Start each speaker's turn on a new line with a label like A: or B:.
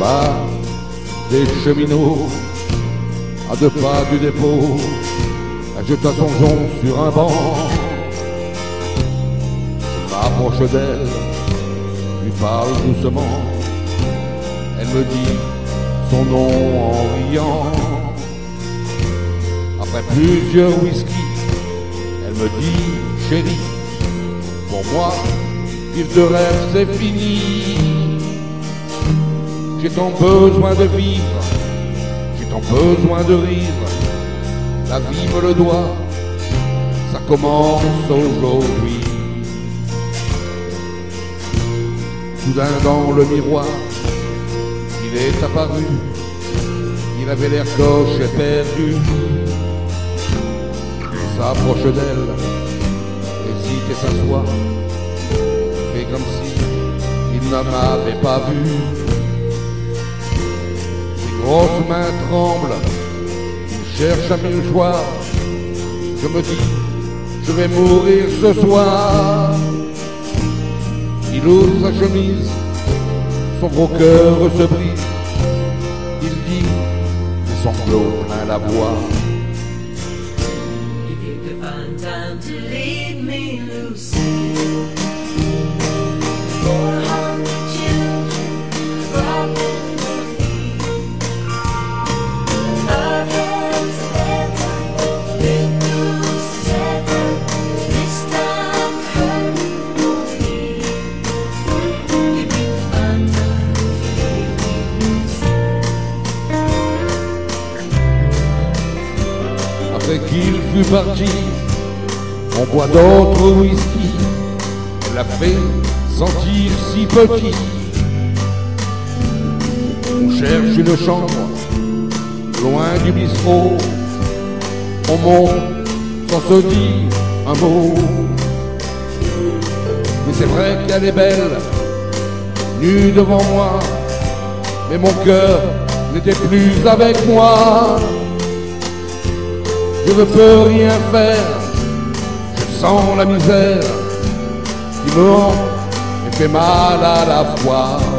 A: bas des cheminots, à 2 pas du dépôt, elle jeta son jonc sur un banc. Je m'approche d'elle, lui parle doucement, elle me dit son nom en riant. Après plusieurs whisky, elle me dit chérie, pour moi, vivre de rêve c'est fini. J'ai tant besoin de vivre, j'ai tant besoin de rire. La vie me le doit, ça commence aujourd'hui. Soudain dans le miroir, il est apparu. Il avait l'air gauche et perdu. Il s'approche d'elle, hésite et s'assoit, fait comme si il ne m'avait pas vu. Ses grosses mains tremblent, il cherche à me joindre. Je me dis, je vais mourir ce soir. Il ouvre sa chemise, son gros cœur se brise. Il dit, les sanglots plein la voix.
B: If you could find time to leave me loose, 400 children rocking their feet. Our hands together, big loose together. This time hurting won't be. If you could find time to leave me loose.
A: Après qu'il fut parti, on boit d'autres whisky. Elle l'a fait sentir si petit. On cherche une chambre, loin du bistrot. On monte sans se dire un mot. Mais c'est vrai qu'elle est belle, nue devant moi. Mais mon cœur n'était plus avec moi. Je ne peux rien faire, je sens la misère qui me hante et fait mal à la fois.